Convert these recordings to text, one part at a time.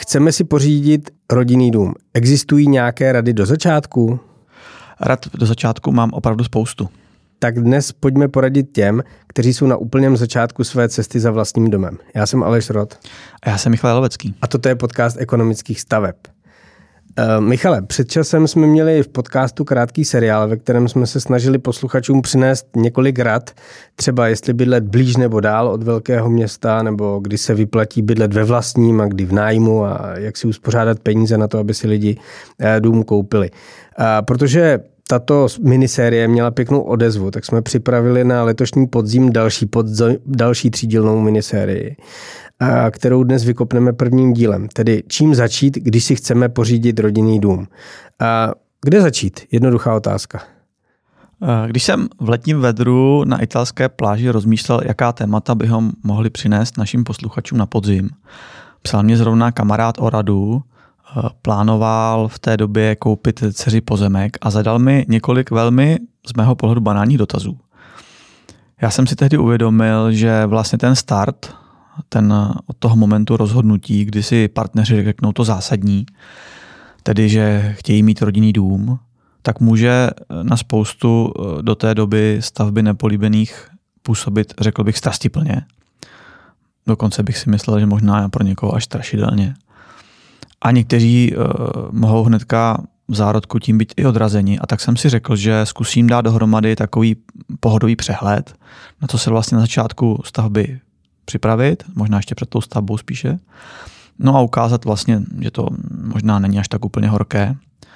Chceme si pořídit rodinný dům. Existují nějaké rady do začátku? Rad do začátku mám opravdu spoustu. Tak dnes pojďme poradit těm, kteří jsou na úplném začátku své cesty za vlastním domem. Já jsem Aleš Rod. A já jsem Michal Lovecký. A toto je podcast ekonomických staveb. Michale, před časem jsme měli v podcastu krátký seriál, ve kterém jsme se snažili posluchačům přinést několik rad, třeba jestli bydlet blíž nebo dál od velkého města, nebo kdy se vyplatí bydlet ve vlastním a kdy v nájmu a jak si uspořádat peníze na to, aby si lidi dům koupili. Protože tato minisérie měla pěknou odezvu, tak jsme připravili na letošní podzim další třídílnou minisérii, kterou dnes vykopneme prvním dílem. Tedy čím začít, když si chceme pořídit rodinný dům. Kde začít? Jednoduchá otázka. Když jsem v letním vedru na italské pláži rozmýšlel, jaká témata bychom mohli přinést našim posluchačům na podzim, psal mě zrovna kamarád o radu, plánoval v té době koupit dceři pozemek a zadal mi několik velmi z mého pohledu banálních dotazů. Já jsem si tehdy uvědomil, že vlastně ten start, od toho momentu rozhodnutí, kdy si partneři řeknou to zásadní, tedy že chtějí mít rodinný dům, tak může na spoustu do té doby stavby nepolíbených působit, řekl bych, strastiplně. Dokonce bych si myslel, že možná pro někoho až strašidelně. A někteří mohou hnedka v zárodku tím být i odrazeni. A tak jsem si řekl, že zkusím dát dohromady takový pohodový přehled, na co se vlastně na začátku stavby připravit, možná ještě před tou stavbou spíše. No a ukázat vlastně, že to možná není až tak úplně horké.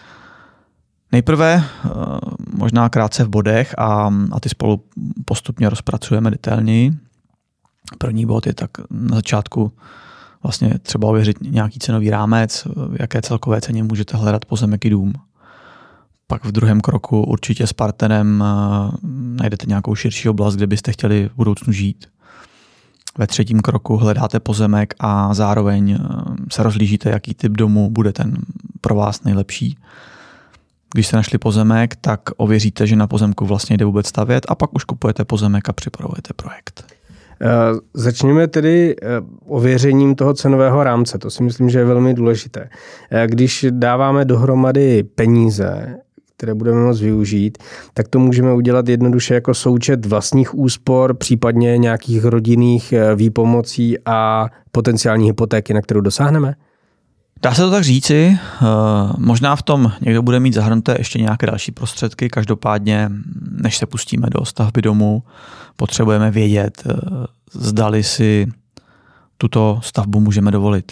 Nejprve možná krátce v bodech a ty spolu postupně rozpracujeme detailněji. První bod je tak na začátku vlastně třeba ověřit nějaký cenový rámec, v jaké celkové ceně můžete hledat pozemek i dům. Pak v druhém kroku určitě s partnerem najdete nějakou širší oblast, kde byste chtěli v budoucnu žít. Ve třetím kroku hledáte pozemek a zároveň se rozhlížíte, jaký typ domu bude ten pro vás nejlepší. Když jste našli pozemek, tak ověříte, že na pozemku vlastně jde vůbec stavět a pak už kupujete pozemek a připravujete projekt. Začněme tedy ověřením toho cenového rámce. To si myslím, že je velmi důležité. Když dáváme dohromady peníze, které budeme moct využít, tak to můžeme udělat jednoduše jako součet vlastních úspor, případně nějakých rodinných výpomocí a potenciální hypotéky, na kterou dosáhneme? Dá se to tak říci, možná v tom někdo bude mít zahrnuté ještě nějaké další prostředky, každopádně, než se pustíme do stavby domu, potřebujeme vědět, zdali si tuto stavbu můžeme dovolit.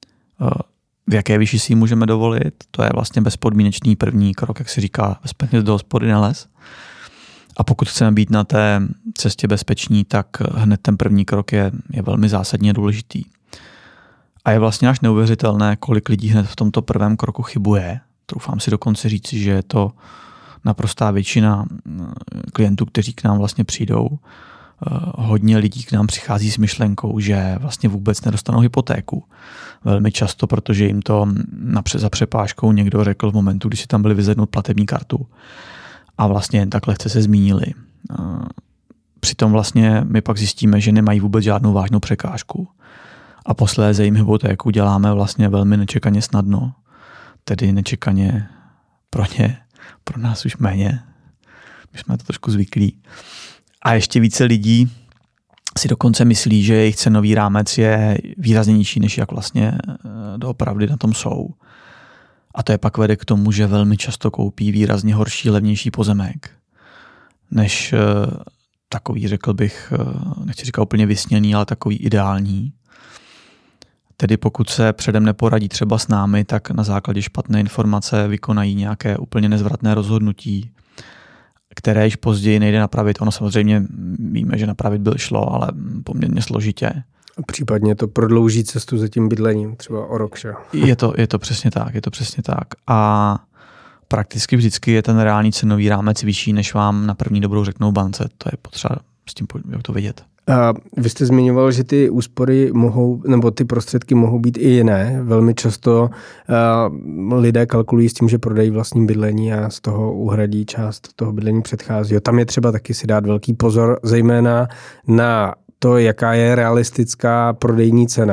V jaké výši si ji můžeme dovolit, to je vlastně bezpodmínečný první krok, jak se říká, bez peněz do hospody nelez. A pokud chceme být na té cestě bezpeční, tak hned ten první krok je velmi zásadně důležitý. A je vlastně až neuvěřitelné, kolik lidí hned v tomto prvém kroku chybuje. Troufám si dokonce říci, že je to naprostá většina klientů, kteří k nám vlastně přijdou. Hodně lidí k nám přichází s myšlenkou, že vlastně vůbec nedostanou hypotéku. Velmi často, protože jim to za přepážkou někdo řekl v momentu, kdy si tam byli vyzvednout platební kartu. A vlastně jen tak lehce se zmínili. Přitom vlastně my pak zjistíme, že nemají vůbec žádnou vážnou překážku. A posléze jim hypotéku děláme vlastně velmi nečekaně snadno. Tedy nečekaně pro ně, pro nás už méně. My jsme to trošku zvyklí. A ještě více lidí si dokonce myslí, že jejich cenový rámec je výrazně nižší, než jak vlastně doopravdy na tom jsou. A to je pak vede k tomu, že velmi často koupí výrazně horší, levnější pozemek, než takový, řekl bych, nechci říkat úplně vysněný, ale takový ideální. Tedy pokud se předem neporadí třeba s námi, tak na základě špatné informace vykonají nějaké úplně nezvratné rozhodnutí, které již později nejde napravit. Ono samozřejmě víme, že napravit by šlo, ale poměrně složitě. Případně to prodlouží cestu za tím bydlením, třeba o rok, že? Je to přesně tak. A prakticky vždycky je ten reálný cenový rámec vyšší, než vám na první dobrou řeknou bance. To je potřeba s tím jak to vidět. Vy jste zmiňoval, že ty úspory mohou, nebo ty prostředky mohou být i jiné. Velmi často lidé kalkulují s tím, že prodají vlastní bydlení a z toho uhradí část toho bydlení předchází. Tam je třeba taky si dát velký pozor, zejména na to, jaká je realistická prodejní cena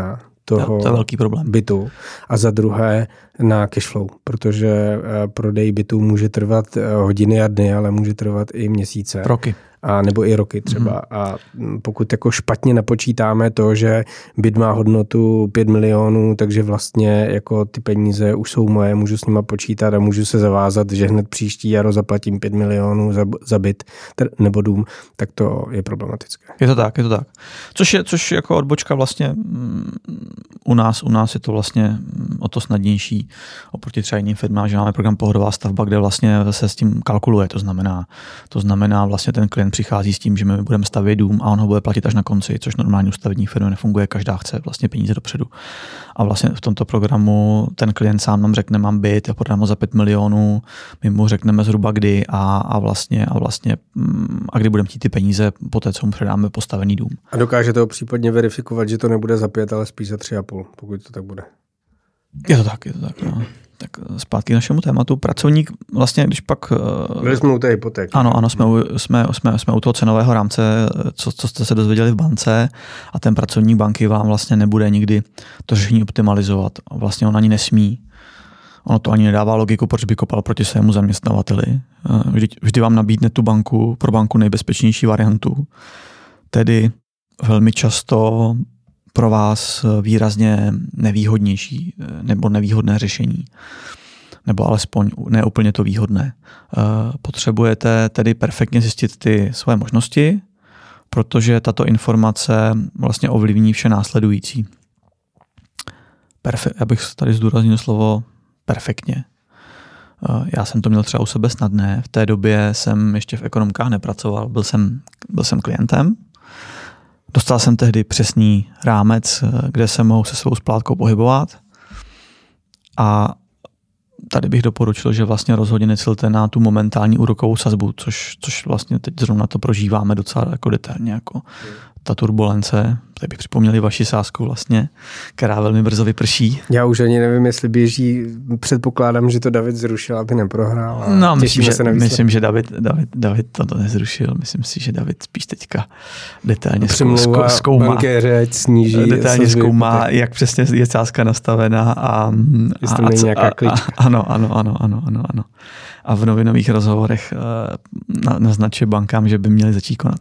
toho to je velký problém. bytu a za druhé na cashflow, protože prodej bytu může trvat hodiny a dny, ale může trvat i měsíce. Roky. A nebo i roky třeba. A pokud jako špatně napočítáme to, že byt má hodnotu 5 milionů, takže vlastně jako ty peníze už jsou moje, můžu s nima počítat a můžu se zavázat, že hned příští jaro zaplatím 5 milionů za byt nebo dům, tak to je problematické. Je to tak. Což jako odbočka vlastně u nás je to vlastně o to snadnější oproti třeba jiným firmám, že máme program Pohodová stavba, kde vlastně se s tím kalkuluje. To znamená vlastně ten klient přichází s tím, že my budeme stavět dům a on ho bude platit až na konci, což normálně u stavební firmy nefunguje, každá chce vlastně peníze dopředu. A vlastně v tomto programu ten klient sám nám řekne, mám byt, já prodám ho za 5 milionů, my mu řekneme zhruba kdy a kdy budeme chtít ty peníze po té, co mu předáme postavený dům. A dokáže to případně verifikovat, že to nebude za 5, ale spíš za 3,5, pokud to tak bude. Je to tak. No. Tak zpátky k našemu tématu. Pracovník vlastně, když pak... Byli jsme u té hypotéky. Ano, jsme u toho cenového rámce, co jste se dozvěděli v bance a ten pracovník banky vám vlastně nebude nikdy to řešení optimalizovat. Vlastně on ani nesmí. Ono to ani nedává logiku, proč by kopal proti svému zaměstnavateli. Vždy vám nabídne tu banku, pro banku nejbezpečnější variantu. Tedy velmi často pro vás výrazně nevýhodnější nebo nevýhodné řešení. Nebo alespoň ne úplně to výhodné. Potřebujete tedy perfektně zjistit ty své možnosti, protože tato informace vlastně ovlivní vše následující. Já bych tady zdůraznil slovo perfektně. Já jsem to měl třeba u sebe snadné. V té době jsem ještě v ekonomkách nepracoval, byl jsem klientem. Dostal jsem tehdy přesný rámec, kde se mohu se svou splátkou pohybovat. A tady bych doporučil, že vlastně rozhodně necílte na tu momentální úrokovou sazbu, což vlastně teď zrovna to prožíváme docela jako detailně, jako ta turbulence. Tady bych připomněl vaši sázku vlastně, která velmi brzo vyprší. Já už ani nevím, jestli běží, předpokládám, že to David zrušil, aby neprohrál. No, myslím, že David to nezrušil. Myslím si, že David spíš teďka detailně zkoumá. Bankéře, ať sníží. Detailně zkoumá, jak přesně je sázka nastavená a není nějaká klička. Ano. A v novinových rozhovorech naznačuje bankám, že by měli začít konat.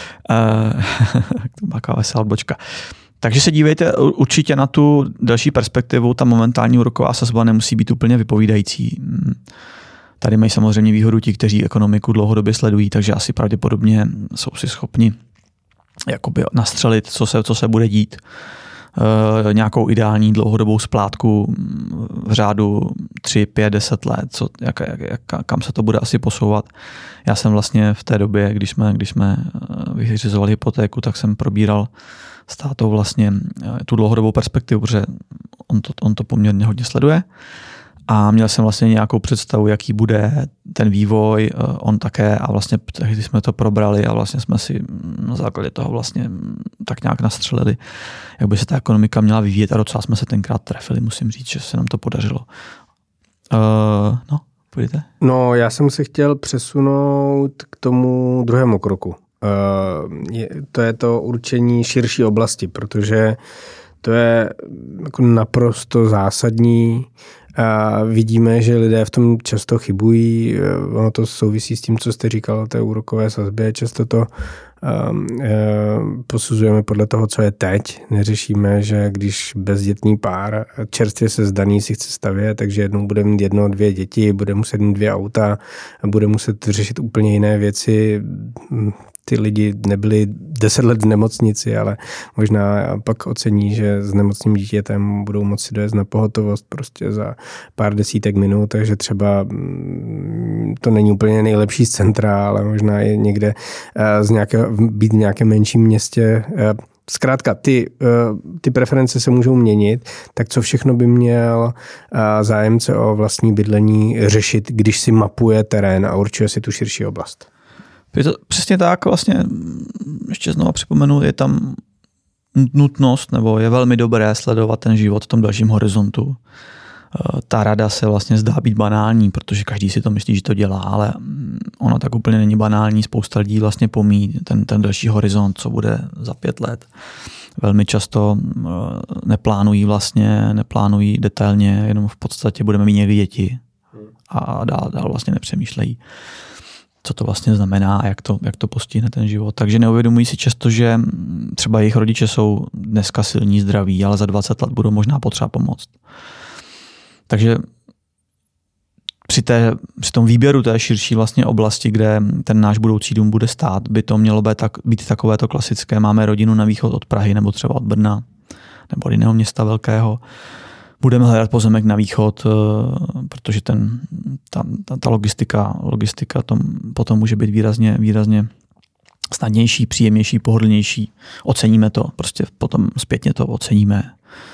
To byla veselá odbočka. Takže se dívejte určitě na tu další perspektivu, ta momentální úroková sazba nemusí být úplně vypovídající. Tady mají samozřejmě výhodu ti, kteří ekonomiku dlouhodobě sledují, takže asi pravděpodobně jsou si schopni jakoby nastřelit, co se bude dít. Nějakou ideální dlouhodobou splátku v řádu 3, 5, 10 let, kam se to bude asi posouvat. Já jsem vlastně v té době, když jsme vyřizovali hypotéku, tak jsem probíral s tátou vlastně tu dlouhodobou perspektivu, protože on to poměrně hodně sleduje. A měl jsem vlastně nějakou představu, jaký bude ten vývoj, on také, a vlastně tehdy jsme to probrali a vlastně jsme si na základě toho vlastně tak nějak nastřelili, jak by se ta ekonomika měla vyvíjet a docela jsme se tenkrát trefili, musím říct, že se nám to podařilo. Půjdete? No, já jsem se chtěl přesunout k tomu druhému kroku. To je to určení širší oblasti, protože to je jako naprosto zásadní. A vidíme, že lidé v tom často chybují. Ono to souvisí s tím, co jste říkal o té úrokové sazbě. Často to posuzujeme podle toho, co je teď. Neřešíme, že když bezdětný pár čerstvě sezdaný si chce stavět, takže jednou bude mít 1, 2 děti, bude muset mít 2 auta, bude muset řešit úplně jiné věci. Ty lidi nebyli 10 let v nemocnici, ale možná pak ocení, že s nemocným dítětem budou moci dojezd na pohotovost prostě za pár desítek minut, takže třeba to není úplně nejlepší z centra, ale možná je někde být v nějakém menším městě. Zkrátka, ty preference se můžou měnit, tak co všechno by měl zájemce o vlastní bydlení řešit, když si mapuje terén a určuje si tu širší oblast? Je to přesně tak, vlastně ještě znovu připomenu, je tam nutnost, nebo je velmi dobré sledovat ten život v tom dalším horizontu. Ta rada se vlastně zdá být banální, protože každý si to myslí, že to dělá, ale ona tak úplně není banální. Spousta lidí vlastně pomíjí ten další horizont, co bude za 5 let. Velmi často neplánují detailně, jenom v podstatě budeme mít někdy děti a dál vlastně nepřemýšlejí, co to vlastně znamená a jak to postihne ten život. Takže neuvědomují si často, že třeba jejich rodiče jsou dneska silní, zdraví, ale za 20 let budou možná potřeba pomoct. Takže při tom výběru té širší vlastně oblasti, kde ten náš budoucí dům bude stát, by to mělo být takovéto klasické. Máme rodinu na východ od Prahy nebo třeba od Brna nebo od jiného města velkého. Budeme hledat pozemek na východ, protože ta logistika potom může být výrazně snadnější, příjemnější, pohodlnější. Oceníme to, prostě potom zpětně to oceníme.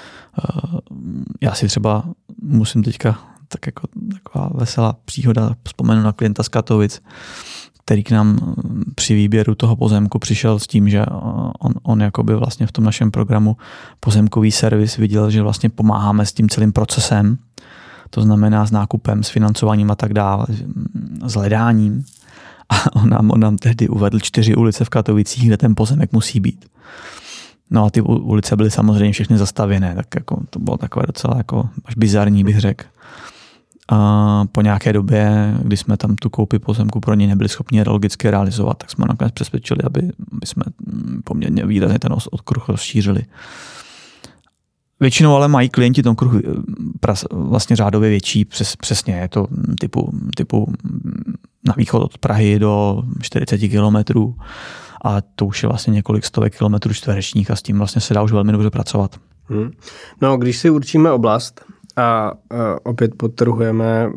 Já si třeba musím teďka taková veselá příhoda, vzpomenu na klienta z Katovic, který k nám při výběru toho pozemku přišel s tím, že on jakoby vlastně v tom našem programu pozemkový servis viděl, že vlastně pomáháme s tím celým procesem, to znamená s nákupem, s financováním a tak dále, s hledáním. A on nám tehdy uvedl 4 ulice v Katovicích, kde ten pozemek musí být. No a ty ulice byly samozřejmě všechny zastavěné, tak jako to bylo takové docela jako až bizarní, bych řekl. A po nějaké době, kdy jsme tam tu koupi pozemku pro ně nebyli schopni logicky realizovat, tak jsme nakonec přesvědčili, aby jsme poměrně výrazně ten okruh rozšířili. Většinou ale mají klienti ten okruh vlastně řádově větší, přesně je to typu na východ od Prahy do 40 kilometrů a to už je vlastně několik stovek kilometrů čtverečních a s tím vlastně se dá už velmi dobře pracovat. No, když si určíme oblast a opět podtrhujeme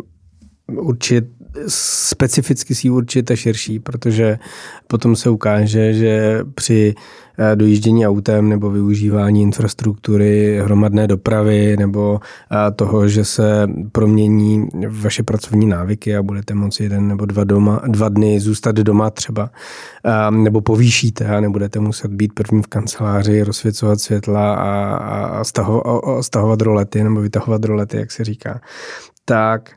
specificky si určit a širší, protože potom se ukáže, že při dojíždění autem nebo využívání infrastruktury, hromadné dopravy nebo toho, že se promění vaše pracovní návyky a budete moci 1 nebo 2 dny zůstat doma třeba, nebo povýšíte a nebudete muset být první v kanceláři, rozsvěcovat světla a stahovat rolety nebo vytahovat rolety, jak se říká, tak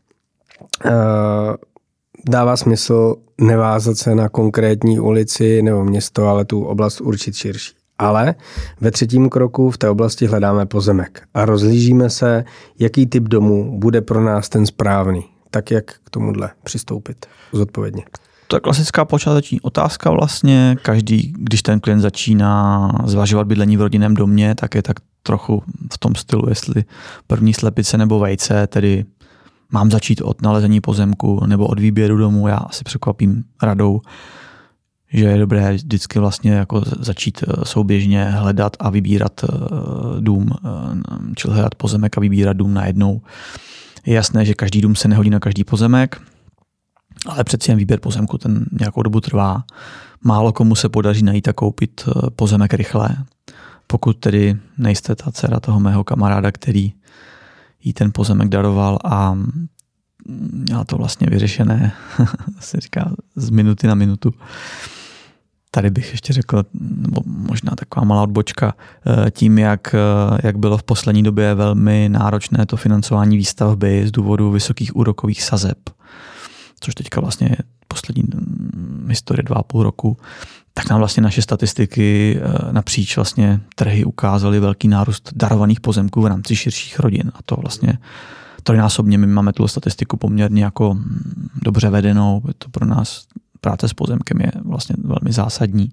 dává smysl nevázat se na konkrétní ulici nebo město, ale tu oblast určit širší. Ale ve 3. kroku v té oblasti hledáme pozemek a rozhlížíme se, jaký typ domu bude pro nás ten správný. Tak jak k tomuhle přistoupit zodpovědně? To je klasická počáteční otázka vlastně. Každý, když ten klient začíná zvažovat bydlení v rodinném domě, tak je tak trochu v tom stylu, jestli první slepice nebo vejce, tedy mám začít od nalezení pozemku nebo od výběru domu. Já asi překvapím radou, že je dobré vždycky vlastně jako začít souběžně hledat a vybírat dům, čili hledat pozemek a vybírat dům najednou. Je jasné, že každý dům se nehodí na každý pozemek, ale přeci jen výběr pozemku ten nějakou dobu trvá. Málo komu se podaří najít a koupit pozemek rychle, pokud tedy nejste ta dcera toho mého kamaráda, který jí ten pozemek daroval a měla to vlastně vyřešené, se říká, z minuty na minutu. Tady bych ještě řekl, nebo možná taková malá odbočka, tím, jak bylo v poslední době velmi náročné to financování výstavby z důvodu vysokých úrokových sazeb, což teďka vlastně je poslední historie 2,5 roku, tak nám vlastně naše statistiky napříč vlastně trhy ukázaly velký nárůst darovaných pozemků v rámci širších rodin. A to vlastně trojnásobně. My máme tu statistiku poměrně jako dobře vedenou. Je to pro nás práce s pozemkem je vlastně velmi zásadní.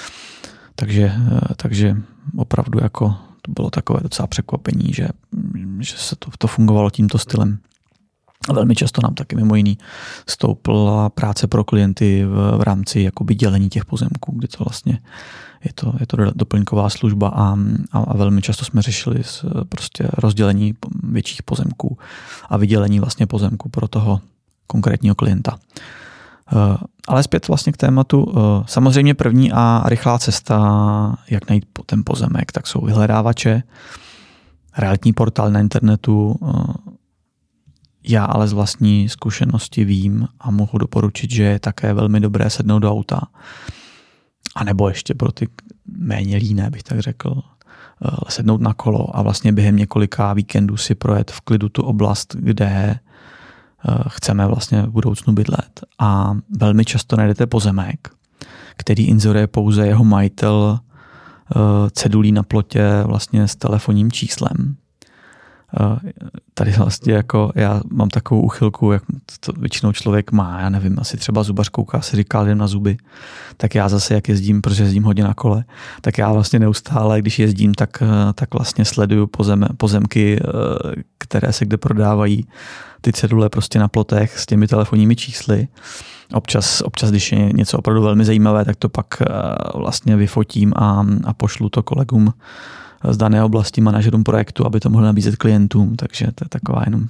Takže opravdu jako to bylo takové docela překvapení, že se to fungovalo tímto stylem. A velmi často nám taky mimo jiný stoupla práce pro klienty v rámci jakoby dělení těch pozemků, kdy to vlastně je to doplňková služba a velmi často jsme řešili prostě rozdělení větších pozemků a vydělení vlastně pozemku pro toho konkrétního klienta. Ale zpět vlastně k tématu. Samozřejmě první a rychlá cesta, jak najít ten pozemek, tak jsou vyhledávače, realitní portál na internetu. Já ale z vlastní zkušenosti vím a mohu doporučit, že je také velmi dobré sednout do auta. A nebo ještě pro ty méně líné, bych tak řekl, sednout na kolo a vlastně během několika víkendů si projet v klidu tu oblast, kde chceme vlastně v budoucnu bydlet. A velmi často najdete pozemek, který inzeruje pouze jeho majitel cedulí na plotě vlastně s telefonním číslem. Tady vlastně jako já mám takovou úchylku, jak to většinou člověk má, já nevím, asi třeba zubař kouká, si říká, jdem na zuby, tak já zase, jak jezdím, protože jezdím hodně na kole, tak já vlastně neustále, když jezdím, tak vlastně sleduju pozemky, které se kde prodávají, ty cedule prostě na plotech s těmi telefonními čísly. Občas, když je něco opravdu velmi zajímavé, tak to pak vlastně vyfotím a pošlu to kolegům z dané oblasti, manažerům projektu, aby to mohli nabízet klientům, takže to je taková jenom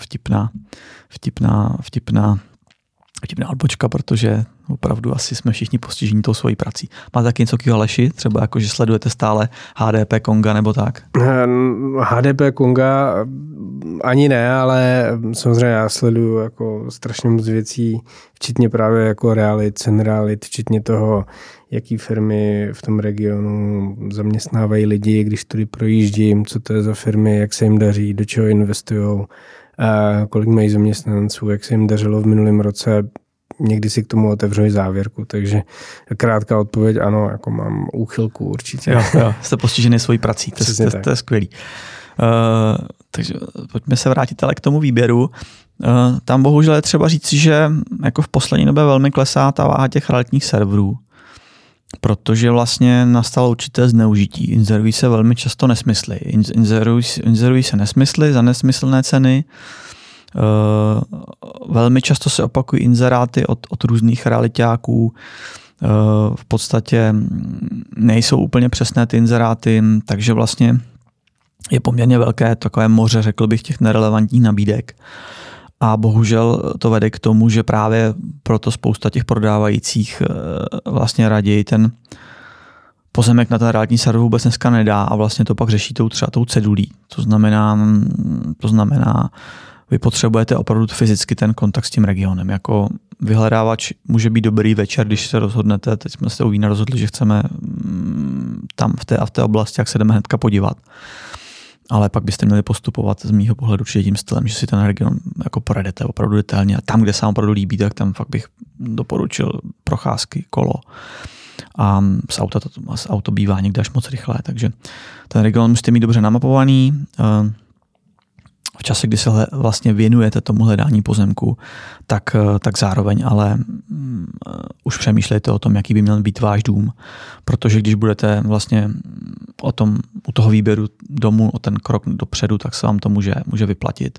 vtipná odbočka, protože opravdu asi jsme všichni postižení tou svojí prací. Máte taky něco takového, Aleši? Třeba jako, že sledujete stále HDP Konga nebo tak? HDP Konga ani ne, ale samozřejmě já sleduju jako strašně moc věcí, včetně právě jako cen realit, včetně toho, jaký firmy v tom regionu zaměstnávají lidi, když tudy projíždím, co to je za firmy, jak se jim daří, do čeho investujou, kolik mají zaměstnanců, jak se jim dařilo v minulém roce. Někdy si k tomu otevřu i závěrku, takže krátká odpověď, ano, jako mám úchylku určitě. Jo, jste postižený svojí prací, to je skvělý. Takže pojďme se vrátit ale k tomu výběru. Tam bohužel je třeba říct, že jako v poslední době velmi klesá ta váha těch realitních serverů, protože vlastně nastalo určité zneužití. Inzerují se velmi často nesmysly. Inzerují se nesmysly za nesmyslné ceny. Velmi často se opakují inzeráty od různých realitáků. V podstatě nejsou úplně přesné ty inzeráty, takže vlastně je poměrně velké takové moře, řekl bych, těch nerelevantních nabídek. A bohužel to vede k tomu, že právě proto spousta těch prodávajících vlastně raději ten pozemek na ten realitní server vůbec dneska nedá a vlastně to pak řeší třeba tou cedulí. To znamená, vy potřebujete opravdu fyzicky ten kontakt s tím regionem. Jako vyhledávač může být dobrý večer, když se rozhodnete, teď jsme se u vína rozhodli, že chceme tam v té oblasti, jak se jdeme hnedka podívat. Ale pak byste měli postupovat z mýho pohledu určitě tím stylem, že si ten region jako projedete opravdu detailně a tam, kde se vám opravdu líbí, tak tam fakt bych doporučil procházky, kolo. A z auto bývá někde až moc rychlé, takže ten region musíte mít dobře namapovaný. V čase, kdy se vlastně věnujete tomu hledání pozemku, tak zároveň ale už přemýšlejte o tom, jaký by měl být váš dům, protože když budete vlastně u toho výběru domu o ten krok dopředu, tak se vám to může vyplatit.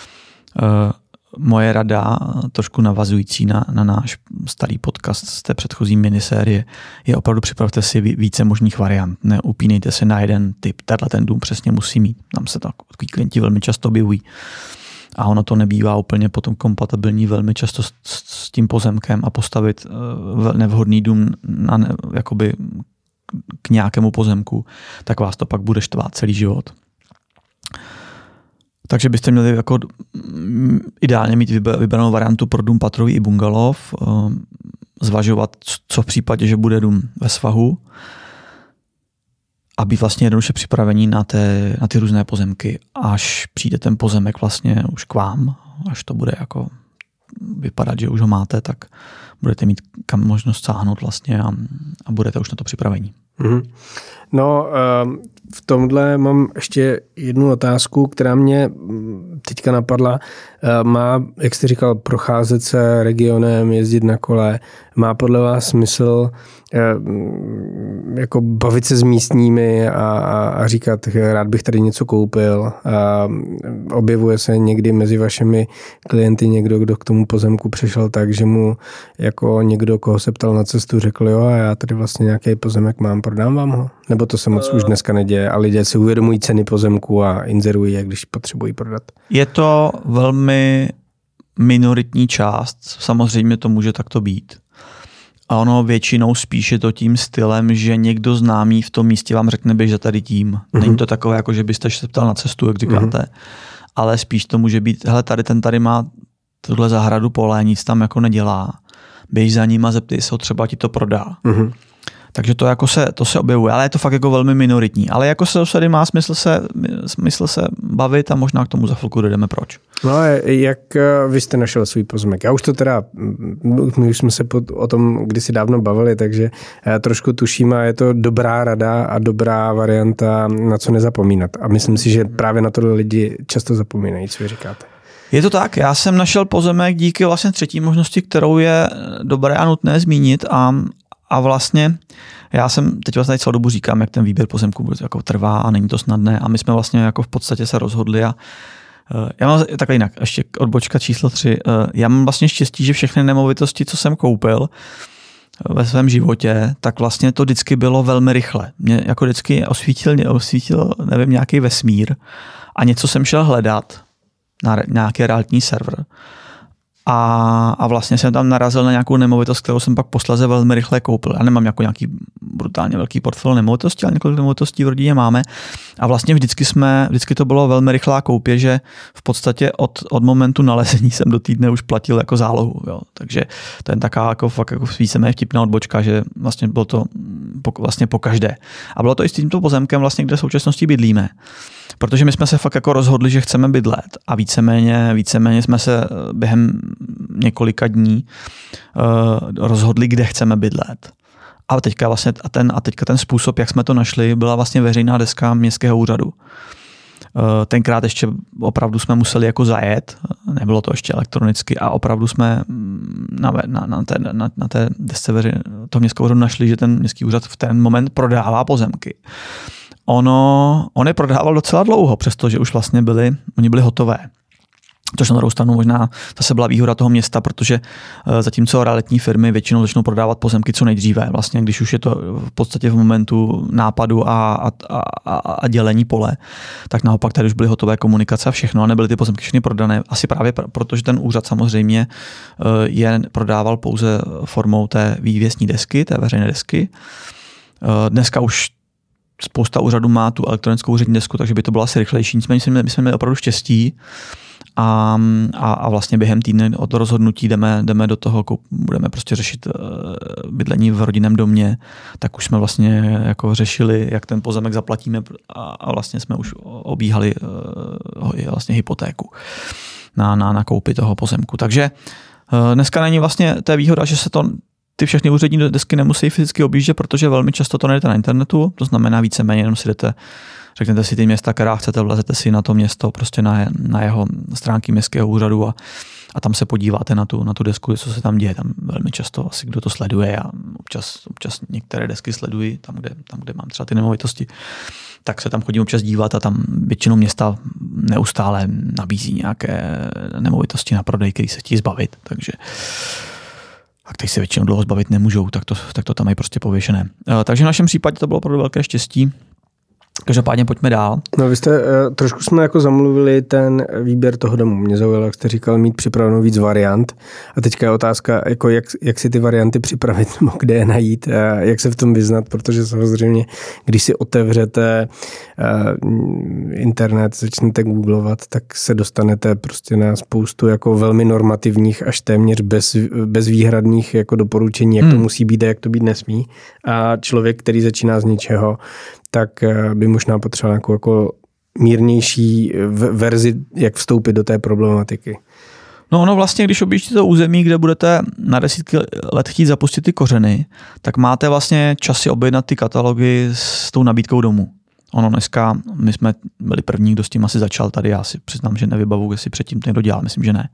Moje rada, trošku navazující na náš starý podcast z té předchozí minisérie, je opravdu připravte si více možných variant. Neupínejte se na jeden typ. Ten dům přesně musí mít. Tam se takový klienti velmi často objevují. A ono to nebývá úplně potom kompatibilní velmi často s tím pozemkem a postavit nevhodný dům jakoby k nějakému pozemku, tak vás to pak bude štvát celý život. Takže byste měli jako ideálně mít vybranou variantu pro dům patrový i bungalov, zvažovat, co v případě, že bude dům ve svahu a být vlastně jednoduše připravení na ty různé pozemky, až přijde ten pozemek vlastně už k vám, až to bude jako vypadat, že už ho máte, tak budete mít kam možnost sáhnout vlastně a budete už na to připravení. Mm-hmm. No, v tomhle mám ještě jednu otázku, která mě teďka napadla. Má, jak jste říkal, procházet se regionem, jezdit na kole, má podle vás smysl jako bavit se s místními a říkat, rád bych tady něco koupil. Objevuje se někdy mezi vašimi klienty někdo, kdo k tomu pozemku přišel tak, že mu jako někdo, koho se ptal na cestu, řekl, jo, a já tady vlastně nějaký pozemek mám, prodám vám ho? Nebo to se moc už dneska neděje a lidé si uvědomují ceny pozemku a inzerují, jak když potřebují prodat? Je to velmi minoritní část, samozřejmě to může takto být. A ono většinou spíš je to tím stylem, že někdo známý v tom místě vám řekne, běž za tady tím. Mm-hmm. Není to takové, jako že byste se ptal na cestu, jak říkáte. Mm-hmm. Ale spíš to může být, hele, tady má tuhle zahradu pole, nic tam jako nedělá. Běž za ním a zeptej se ho, třeba ti to prodá. Mm-hmm. Takže to se objevuje, ale je to fakt jako velmi minoritní. Ale jako se osady má smysl se bavit a možná k tomu za chvilku dojdeme proč. No a jak vy jste našel svůj pozemek? Já už to teda, my už jsme se o tom kdysi dávno bavili, takže já trošku tuším a je to dobrá rada a dobrá varianta, na co nezapomínat. A myslím si, že právě na tohle lidi často zapomínají, co vy říkáte. Je to tak, já jsem našel pozemek díky vlastně třetí možnosti, kterou je dobré a nutné zmínit a vlastně já jsem teď vlastně celou dobu říkám, jak ten výběr pozemku jako trvá a není to snadné a my jsme vlastně jako v podstatě se rozhodli a já mám takhle jinak, ještě odbočka číslo 3. Já mám vlastně štěstí, že všechny nemovitosti, co jsem koupil ve svém životě, tak vlastně to vždycky bylo velmi rychle. Mě jako vždycky osvítil nevím, nějaký vesmír a něco jsem šel hledat na nějaký realitní server. A vlastně jsem tam narazil na nějakou nemovitost, kterou jsem pak posléze velmi rychle koupil. Já nemám jako nějaký brutálně velký portfolio nemovitostí, ale několik nemovitostí v rodině máme. A vlastně vždycky to bylo velmi rychlá koupě, že v podstatě od momentu nalezení jsem do týdne už platil jako zálohu. Jo. Takže to je taková jako fakt jako víceméně vtipná odbočka, že vlastně bylo to vlastně po každé. A bylo to i s tímto pozemkem, vlastně, kde v současnosti bydlíme. Protože my jsme se fakt jako rozhodli, že chceme bydlet a víceméně jsme se během několika dní rozhodli, kde chceme bydlet. A teďka vlastně teďka ten způsob, jak jsme to našli, byla vlastně veřejná deska městského úřadu. Tenkrát ještě opravdu jsme museli jako zajet, nebylo to ještě elektronicky a opravdu jsme na té desce toho městského úřadu našli, že ten městský úřad v ten moment prodává pozemky. On je prodával docela dlouho, přestože už vlastně oni byli hotové. Což na druhou stranu možná zase byla výhoda toho města, protože zatímco realitní firmy většinou začnou prodávat pozemky co nejdříve, vlastně když už je to v podstatě v momentu nápadu a dělení pole, tak naopak tady už byly hotové komunikace a všechno a nebyly ty pozemky všechny prodané. Asi právě protože ten úřad samozřejmě je prodával pouze formou té vývěsní desky, té veřejné desky. Dneska už spousta úřadů má tu elektronickou úřední desku, takže by to bylo asi rychlejší. Nicméně my jsme měli opravdu štěstí a vlastně během týdne od rozhodnutí jdeme do toho, budeme prostě řešit bydlení v rodinném domě, tak už jsme vlastně jako řešili, jak ten pozemek zaplatíme a vlastně jsme už obíhali vlastně hypotéku na koupi toho pozemku. Takže dneska není vlastně ta výhoda, že se ty všechny úřední desky nemusí fyzicky objíždět, protože velmi často to najdete na internetu, to znamená víceméně jenom si jdete, řeknete si ty města, která chcete, vlezete si na to město, prostě na jeho stránky městského úřadu a tam se podíváte na tu desku, co se tam děje. Tam velmi často asi kdo to sleduje a občas některé desky sleduji, tam, kde mám třeba ty nemovitosti, tak se tam chodím občas dívat a tam většinou města neustále nabízí nějaké nemovitosti na prodej, který se chtějí zbavit, takže a když se většinou dlouho zbavit nemůžou, tak to tam je prostě pověšené. Takže v našem případě to bylo opravdu velké štěstí. Každopádně pojďme dál. No vy jste, trošku jsme jako zamluvili ten výběr toho domu. Mě zaujalo, jak jste říkal, mít připravenou víc variant. A teďka je otázka, jako jak si ty varianty připravit, nebo kde je najít, a jak se v tom vyznat, protože samozřejmě, když si otevřete internet, začnete googlovat, tak se dostanete prostě na spoustu jako velmi normativních, až téměř bezvýhradných jako doporučení, jak to musí být a jak to být nesmí. A člověk, který začíná z ničeho, tak by možná potřeboval nějakou jako mírnější verzi, jak vstoupit do té problematiky. No vlastně, když objíždíte to území, kde budete na desítky let chtít zapustit ty kořeny, tak máte vlastně čas si objednat ty katalogy s tou nabídkou domu. Dneska, my jsme byli první, kdo s tím asi začal tady, já si přiznám, že nevybavu, jestli předtím to někdo dělal, myslím, že ne.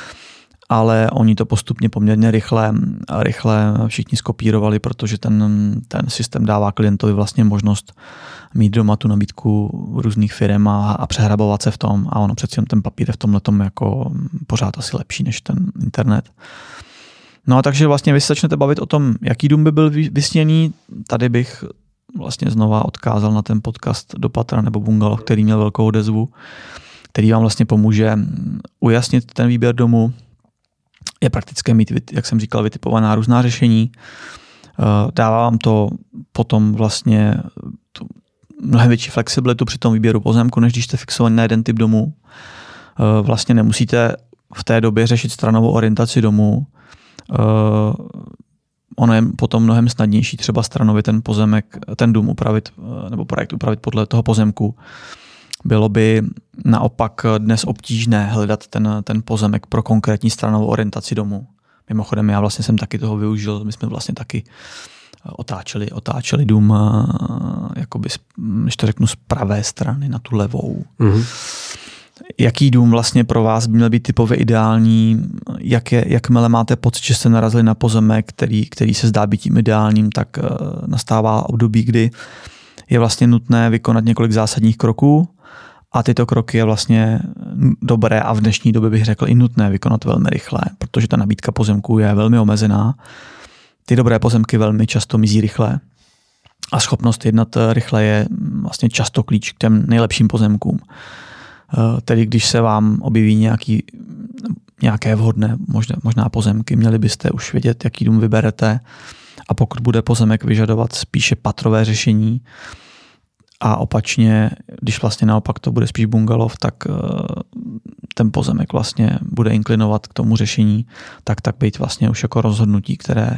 Ale oni to postupně poměrně rychle všichni skopírovali, protože ten systém dává klientovi vlastně možnost mít doma tu nabídku různých firem a přehrabovat se v tom a ono přeci jen ten papír je v tomhletom jako pořád asi lepší než ten internet. No a takže vlastně vy se začnete bavit o tom, jaký dům by byl vysněný. Tady bych vlastně znova odkázal na ten podcast Do patra nebo Bungalow, který měl velkou odezvu, který vám vlastně pomůže ujasnit ten výběr domu. Je praktické mít, jak jsem říkal, vytipovaná různá řešení. Dává vám to potom vlastně mnohem větší flexibilitu při tom výběru pozemku, než když jste fixovaní na jeden typ domu. Vlastně nemusíte v té době řešit stranovou orientaci domu. ono je potom mnohem snadnější třeba stanovit ten pozemek, ten dům upravit nebo projekt upravit podle toho pozemku. Bylo by naopak dnes obtížné hledat ten pozemek pro konkrétní stranovou orientaci domu. Mimochodem, já vlastně jsem taky toho využil, my jsme vlastně taky otáčeli dům, jakoby, když to řeknu, z pravé strany na tu levou. Mm-hmm. Jaký dům vlastně pro vás by měl být typově ideální? Jakmile máte pocit, že jste narazili na pozemek, který se zdá být tím ideálním, tak nastává období, kdy je vlastně nutné vykonat několik zásadních kroků a tyto kroky je vlastně dobré a v dnešní době bych řekl i nutné vykonat velmi rychle, protože ta nabídka pozemků je velmi omezená. Ty dobré pozemky velmi často mizí rychle a schopnost jednat rychle je vlastně často klíč k těm nejlepším pozemkům. Tedy když se vám objeví nějaké vhodné možná pozemky, měli byste už vědět, jaký dům vyberete, a pokud bude pozemek vyžadovat spíše patrové řešení a opačně, když vlastně naopak to bude spíš bungalov, tak ten pozemek vlastně bude inklinovat k tomu řešení, tak být vlastně už jako rozhodnutí,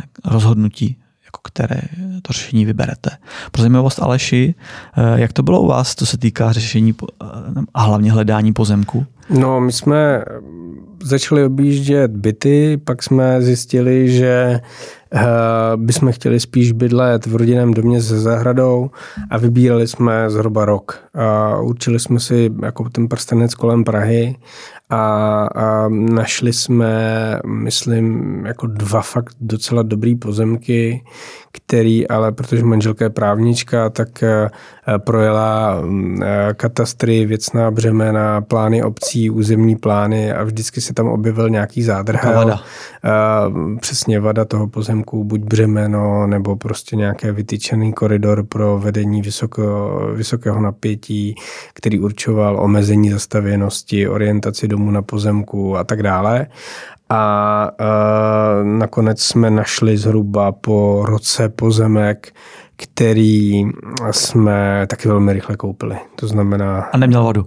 které to řešení vyberete. Pro zajímavost, Aleši, jak to bylo u vás, co se týká řešení a hlavně hledání pozemku? No, my jsme začali objíždět byty, pak jsme zjistili, že bychom chtěli spíš bydlet v rodinném domě se zahradou a vybírali jsme zhruba rok. A určili jsme si jako ten prstenec kolem Prahy a našli jsme, myslím, jako 2 fakt docela dobrý pozemky, který ale, protože manželka je právnička, tak projela katastry, věcná břemena, plány obcí, územní plány a vždycky se tam objevil nějaký zádrhel. Přesně vada toho pozemku, buď břemeno, nebo prostě nějaký vytyčený koridor pro vedení vysokého napětí, který určoval omezení zastavěnosti, orientaci domu na pozemku a tak dále. A nakonec jsme našli zhruba po roce pozemek, který jsme taky velmi rychle koupili. To znamená... A neměl vadu?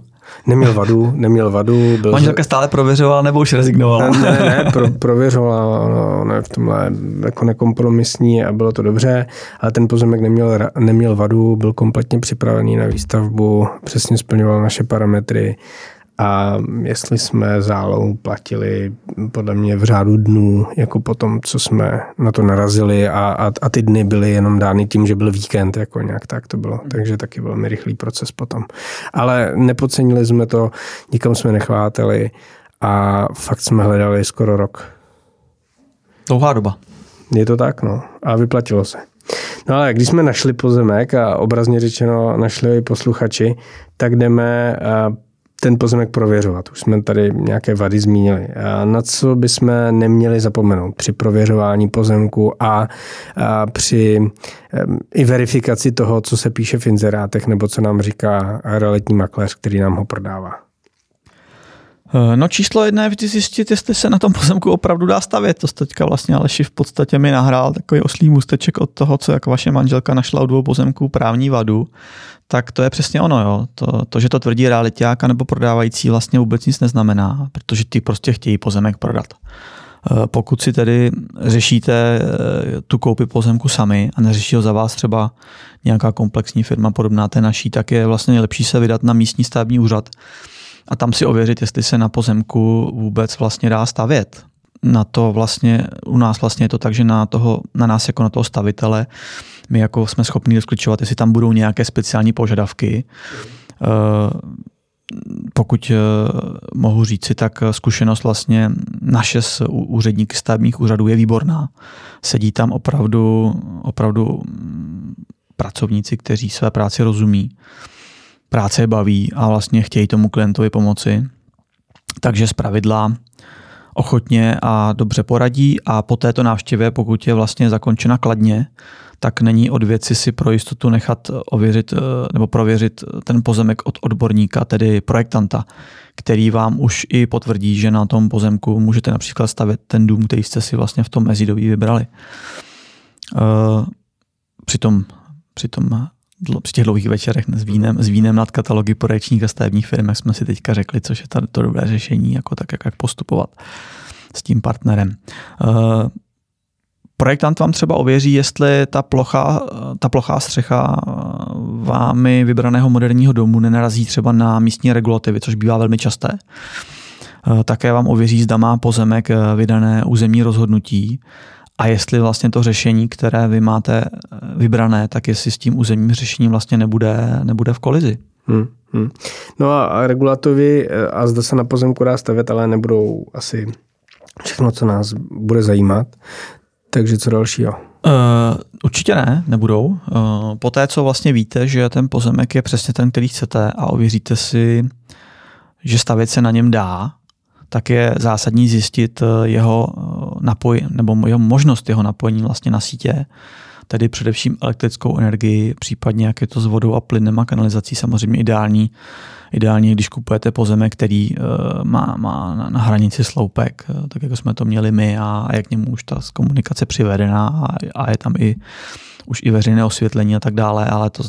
Neměl vadu. Manželka stále prověřovala nebo už rezignovala? Ne, prověřovala, ne, v tomhle jako nekompromisní a bylo to dobře, ale ten pozemek neměl vadu, byl kompletně připravený na výstavbu, přesně splňoval naše parametry a jestli jsme zálohu platili podle mě v řádu dnů, jako potom, co jsme na to narazili a ty dny byly jenom dány tím, že byl víkend, jako nějak tak to bylo. Takže taky velmi rychlý proces potom. Ale nepodcenili jsme to, nikam jsme nechváteli a fakt jsme hledali skoro rok. Dlouhá doba. Je to tak, no. A vyplatilo se. No ale když jsme našli pozemek a obrazně řečeno našli i posluchači, tak jdeme ten pozemek prověřovat. Už jsme tady nějaké vady zmínili. Na co bychom neměli zapomenout při prověřování pozemku a při i verifikaci toho, co se píše v inzerátech nebo co nám říká realitní makléř, který nám ho prodává? No číslo 1 je vždy zjistit, jestli se na tom pozemku opravdu dá stavět. To teďka vlastně Aleši v podstatě mi nahrál takový oslý můsteček od toho, co jak vaše manželka našla u 2 pozemků právní vadu. Tak to je přesně ono. Jo. To, že to tvrdí realiťák nebo prodávající, vlastně vůbec nic neznamená, protože ty prostě chtějí pozemek prodat. Pokud si tedy řešíte tu koupi pozemku sami a neřeší ho za vás třeba nějaká komplexní firma podobná té naší, tak je vlastně nejlepší se vydat na místní stavební úřad a tam si ověřit, jestli se na pozemku vůbec vlastně dá stavět. Na to vlastně, u nás vlastně je to tak, že na nás jako na toho stavitele my jako jsme schopni rozklíčovat, jestli tam budou nějaké speciální požadavky. Pokud mohu říci, tak zkušenost vlastně naše s úředníky stavebních úřadů je výborná. Sedí tam opravdu pracovníci, kteří své práci rozumí. Práce je baví a vlastně chtějí tomu klientovi pomoci. Takže zpravidla ochotně a dobře poradí a po této návštěvě, pokud je vlastně zakončena kladně, tak není od věci si pro jistotu nechat ověřit nebo prověřit ten pozemek od odborníka, tedy projektanta, který vám už i potvrdí, že na tom pozemku můžete například stavět ten dům, který jste si vlastně v tom mezidobí vybrali. Při těch dlouhých večerech s vínem nad katalogy projekčních a stavebních firm, jak jsme si teďka řekli, což je to dobré řešení, jako tak, jak postupovat s tím partnerem. Projektant vám třeba ověří, jestli ta plochá střecha vámi vybraného moderního domu nenarazí třeba na místní regulativy, což bývá velmi časté. Také vám ověří, zda má pozemek vydané územní rozhodnutí a jestli vlastně to řešení, které vy máte vybrané, tak jestli s tím územním řešením vlastně nebude v kolizi. No a regulativy, a zda se na pozemku dá stavět, ale nebudou asi všechno, co nás bude zajímat. Takže co dalšího? Určitě nebudou. Poté, co vlastně víte, že ten pozemek je přesně ten, který chcete a ověříte si, že stavět se na něm dá, tak je zásadní zjistit jeho nebo jeho možnost jeho napojení vlastně na sítě, tedy především elektrickou energii, případně jak je to s vodou a plynem a kanalizací, samozřejmě ideálně, když kupujete pozemek, který má na hranici sloupek, tak jako jsme to měli my a jak k němu už ta komunikace přivedená a je tam už i veřejné osvětlení a tak dále, ale to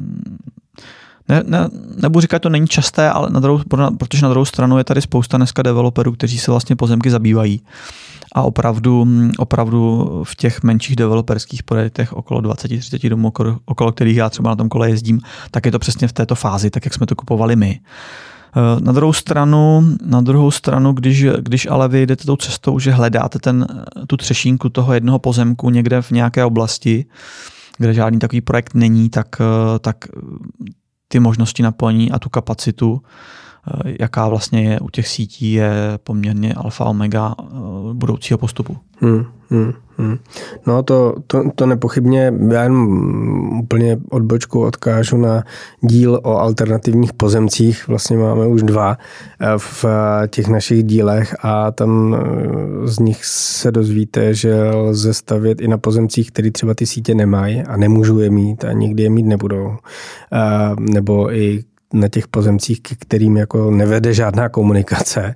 nebudu říkat, to není časté, ale protože na druhou stranu je tady spousta dneska developerů, kteří se vlastně pozemky zabývají. A opravdu v těch menších developerských projektech okolo 20-30 domů, okolo kterých já třeba na tom kole jezdím, tak je to přesně v této fázi, tak jak jsme to kupovali my. Na druhou stranu, když ale vy jdete tou cestou, že hledáte tu třešínku toho jednoho pozemku někde v nějaké oblasti, kde žádný takový projekt není, tak ty možnosti napojení a tu kapacitu, jaká vlastně je u těch sítí, je poměrně alfa omega budoucího postupu. No to nepochybně, já jen úplně odbočku odkážu na díl o alternativních pozemcích, vlastně máme už 2 v těch našich dílech a tam z nich se dozvíte, že lze stavět i na pozemcích, které třeba ty sítě nemají a nemůžou je mít a nikdy je mít nebudou. Nebo i na těch pozemcích, k kterým jako nevede žádná komunikace.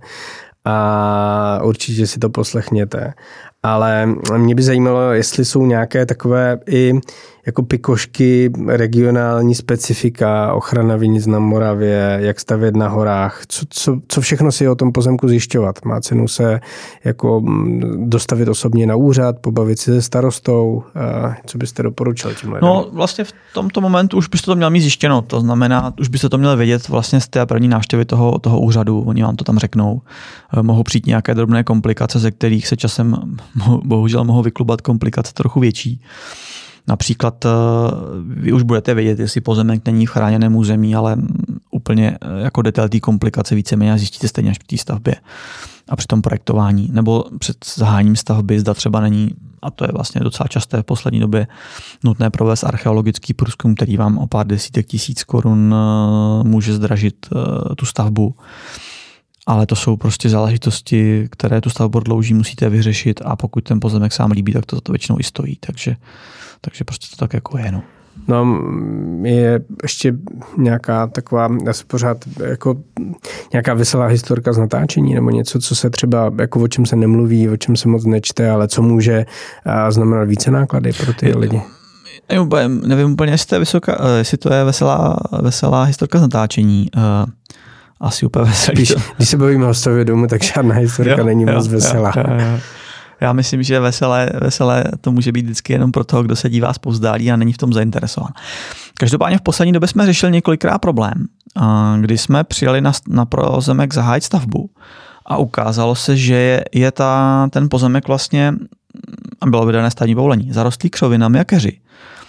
A určitě si to poslechněte. Ale mě by zajímalo, jestli jsou nějaké takové i jako pikošky, regionální specifika, ochrana vinic na Moravě, jak stavět na horách, co všechno si o tom pozemku zjišťovat. Má cenu se jako dostavit osobně na úřad, pobavit si se starostou, co byste doporučil těm lidem? No vlastně v tomto momentu už byste to měl mít zjištěno, to znamená, už byste to měl vědět vlastně z té první návštěvy toho úřadu, oni vám to tam řeknou. Mohou přijít nějaké drobné komplikace, ze kterých se časem bohužel mohou vyklubat komplikace trochu větší. Například vy už budete vědět, jestli pozemek není v chráněném území, ale úplně jako detail té komplikace víceméně zjistíte stejně až při té stavbě a při tom projektování. Nebo před zahájením stavby zda třeba není, a to je vlastně docela časté v poslední době, nutné provést archeologický průzkum, který vám o pár desítek tisíc korun může zdražit tu stavbu. Ale to jsou prostě záležitosti, které tu stavbu prodlouží, musíte vyřešit a pokud ten pozemek sám líbí, tak to za to většinou i stojí. Takže prostě to tak jako je. No, je ještě nějaká taková, asi pořád jako nějaká veselá historka z natáčení nebo něco, co se třeba, jako o čem se nemluví, o čem se moc nečte, ale co může znamenat více náklady pro ty lidi. Nevím úplně, jestli to je veselá historka z natáčení. Asi úplně veselý. Když se bavíme o stavbě domu, tak žádná historka není moc veselá. Jo. Já myslím, že veselé to může být vždycky jenom pro toho, kdo se dívá zpovzdálí a není v tom zainteresován. Každopádně v poslední době jsme řešili několikrát problém, kdy jsme přijeli na pozemek zahájit stavbu a ukázalo se, že je ten pozemek vlastně, a bylo vydané stavební povolení, zarostlý křovinami a keři,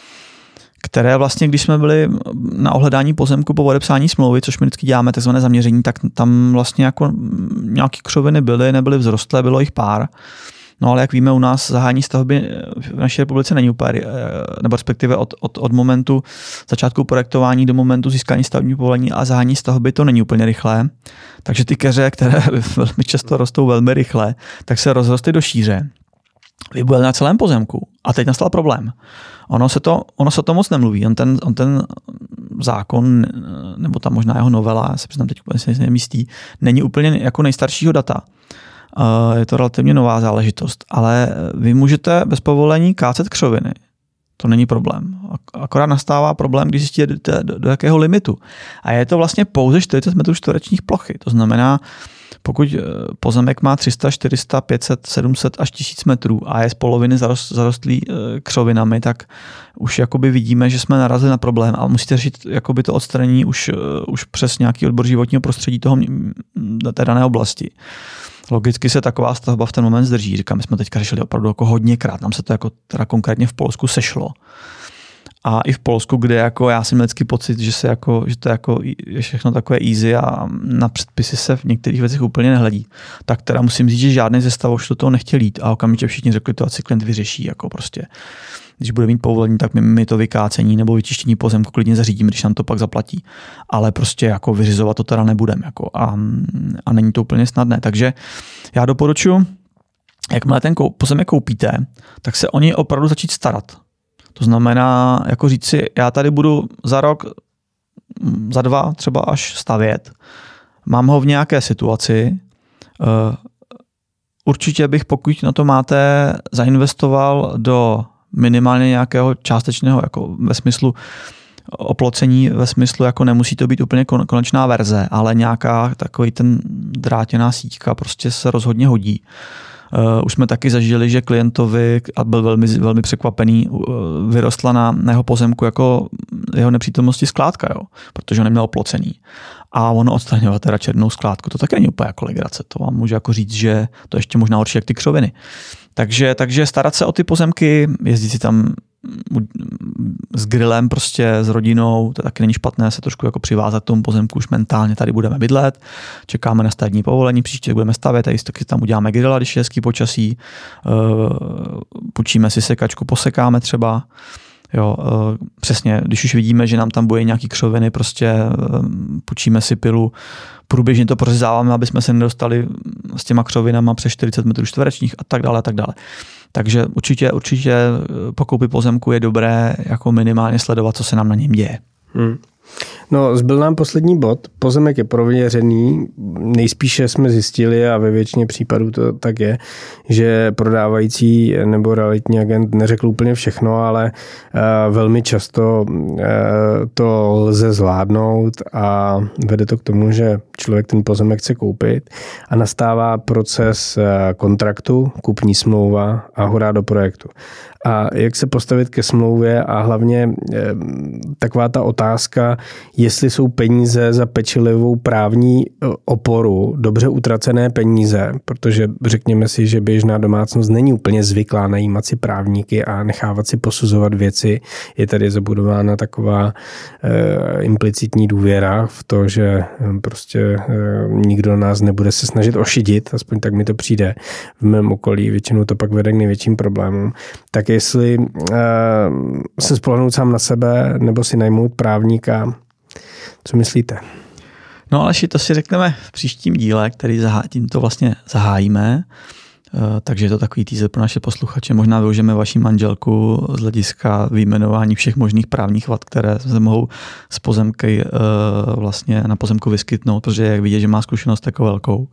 které vlastně, když jsme byli na ohledání pozemku po podepsání smlouvy, což my vždycky děláme takzvané zaměření, tak tam vlastně jako nějaké křoviny nebyly vzrostlé, bylo jich pár. No ale jak víme, u nás zahájení stavby v naší republice není úplně, nebo respektive od momentu začátku projektování do momentu získání stavebního povolení a zahájení stavby to není úplně rychlé. Takže ty keře, které velmi často rostou velmi rychle, tak se rozrostly do šíře. Vybuděl na celém pozemku. A teď nastal problém. Ono se to moc nemluví. On ten zákon, nebo ta možná jeho novela, já se přiznám teď úplně nejsem jistý, není úplně jako nejstaršího data. Je to relativně nová záležitost, ale vy můžete bez povolení kácet křoviny. To není problém. Akorát nastává problém, když zjistíte do jakého limitu. A je to vlastně pouze 40 metrů čtverečních plochy. To znamená, pokud pozemek má 300, 400, 500, 700 až 1000 metrů a je z poloviny zarostlý křovinami, tak už jakoby vidíme, že jsme narazili na problém a musíte řešit jakoby to odstranění už přes nějaký odbor životního prostředí té dané oblasti. Logicky se taková stavba v ten moment zdrží. Říkám, my jsme teďka řešili opravdu jako hodněkrát. Nám se to jako teda konkrétně v Polsku sešlo. A i v Polsku, kde jako já si měl vždycky pocit, že to jako je všechno takové easy a na předpisy se v některých věcech úplně nehledí. Tak teda musím říct, že žádný ze stavů už do toho nechtěl jít a okamžitě všichni řekli, to ať si klient vyřeší, jako prostě. Když bude mít povolení, tak my to vykácení nebo vyčištění pozemku klidně zařídíme, když nám to pak zaplatí. Ale prostě jako vyřizovat to teda nebudeme. Jako a není to úplně snadné. Takže já doporučuji, jakmile ten pozemek koupíte, tak se o něj opravdu začít starat. To znamená, jako říct si, já tady budu za rok, za 2 třeba až stavět. Mám ho v nějaké situaci. Určitě bych, pokud na to máte, zainvestoval do minimálně nějakého částečného, jako ve smyslu oplocení, ve smyslu, jako nemusí to být úplně konečná verze, ale nějaká takový ten drátěná síťka prostě se rozhodně hodí. Už jsme taky zažili, že klientovi, a byl velmi, velmi překvapený, vyrostla na jeho pozemku jako jeho nepřítomnosti skládka, jo, protože ho neměl oplocený. A ono odstraňovat teda černou skládku, to taky není úplně jako legrace. To vám můžu jako říct, že to ještě možná horší jak ty křoviny. Takže starat se o ty pozemky, jezdit si tam s grillem prostě s rodinou, to taky není špatné se trošku jako přivázat k tomu pozemku, už mentálně tady budeme bydlet, čekáme na stavební povolení, příště budeme stavět a jistě tam uděláme grilla, když je hezký počasí, půjčíme si sekačku, posekáme třeba. Jo, přesně, když už vidíme, že nám tam bude nějaký křoviny, prostě půjčíme si pilu, průběžně to prořezáváme, aby jsme se nedostali s těma křovinama přes 40 metrů čtverečních a tak dále, a tak dále. Takže určitě po koupi pozemku je dobré jako minimálně sledovat, co se nám na něm děje. No, zbyl nám poslední bod. Pozemek je prověřený. Nejspíše jsme zjistili, a ve většině případů to tak je, že prodávající nebo realitní agent neřekl úplně všechno, ale velmi často to lze zvládnout a vede to k tomu, že člověk ten pozemek chce koupit a nastává proces kontraktu, kupní smlouva a hurá do projektu. A jak se postavit ke smlouvě a hlavně taková ta otázka, jestli jsou peníze za pečlivou právní oporu, dobře utracené peníze, protože řekněme si, že běžná domácnost není úplně zvyklá najímat si právníky a nechávat si posuzovat věci. Je tady zabudována taková implicitní důvěra v to, že prostě nikdo nás nebude se snažit ošidit, aspoň tak mi to přijde v mém okolí, většinou to pak vede k největším problémům. Tak jestli se spolehnout sám na sebe nebo si najmout právníka, co myslíte? No Aleši, to si řekneme v příštím díle, který tímto vlastně zahájíme. Takže je to takový teaser pro naše posluchače. Možná využijeme vaši manželku z hlediska vyjmenování všech možných právních vad, které se mohou z pozemky vlastně na pozemku vyskytnout, protože jak vidět, že má zkušenost jako velkou.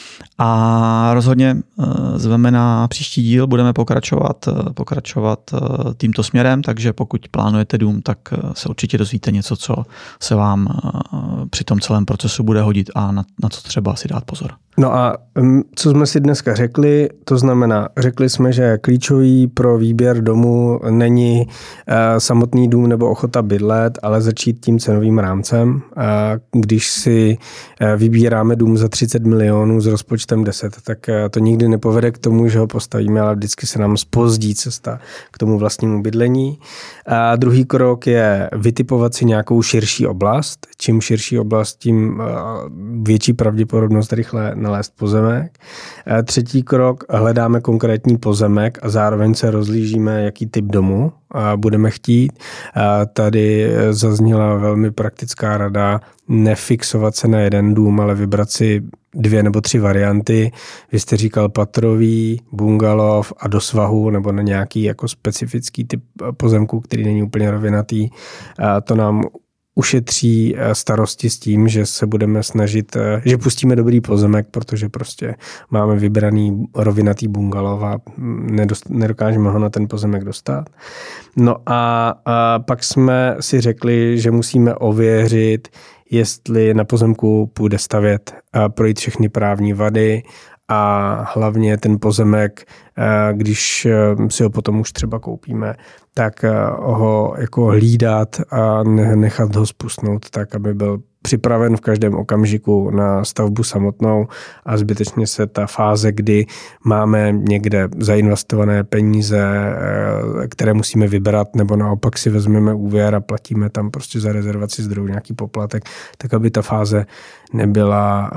A rozhodně zveme na příští díl, budeme pokračovat tímto směrem, takže pokud plánujete dům, tak se určitě dozvíte něco, co se vám při tom celém procesu bude hodit a na co třeba si dát pozor. No a co jsme si dneska řekli, to znamená, řekli jsme, že klíčový pro výběr domu není samotný dům nebo ochota bydlet, ale začít tím cenovým rámcem. Když si vybíráme dům za 30 milionů s rozpočtem 10, tak to nikdy nepovede k tomu, že ho postavíme, ale vždycky se nám zpozdí cesta k tomu vlastnímu bydlení. A druhý krok je vytipovat si nějakou širší oblast. Čím širší oblast, tím větší pravděpodobnost rychle nalézt pozemek. Třetí krok, hledáme konkrétní pozemek a zároveň se rozlížíme, jaký typ domu budeme chtít. Tady zazněla velmi praktická rada nefixovat se na jeden dům, ale vybrat si 2 nebo 3 varianty. Vy jste říkal patrový, bungalov a do svahu nebo na nějaký jako specifický typ pozemku, který není úplně rovinatý. To nám ušetří starosti s tím, že se budeme snažit, že pustíme dobrý pozemek, protože prostě máme vybraný rovinatý bungalov a nedokážeme ho na ten pozemek dostat. No a pak jsme si řekli, že musíme ověřit, jestli na pozemku půjde stavět a projít všechny právní vady a hlavně ten pozemek, když si ho potom už třeba koupíme, tak ho jako hlídat a nechat ho spustnout tak, aby byl připraven v každém okamžiku na stavbu samotnou a zbytečně se ta fáze, kdy máme někde zainvestované peníze, které musíme vybrat, nebo naopak si vezmeme úvěr a platíme tam prostě za rezervaci zdrojů nějaký poplatek, tak aby ta fáze nebyla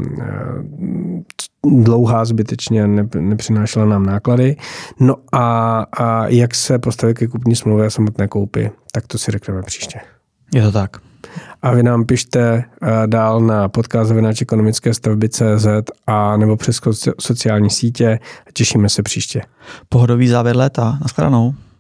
dlouhá zbytečně, nepřinášela nám náklady. No a jak se postavit ke kupní smlouvě a samotné koupi, tak to si řekneme příště. Je to tak. A vy nám pište dál na podcast@ekonomickestavby.cz a nebo přes sociální sítě. Těšíme se příště. Pohodový závěr léta. Naschledanou.